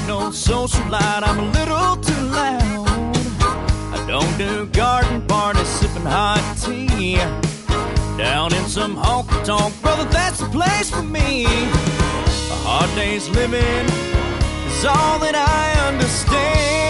no socialite, I'm a little too loud. I don't do garden parties, sipping hot tea. Down in some honky-tonk, brother, that's the place for me. A hard day's living is all that I understand.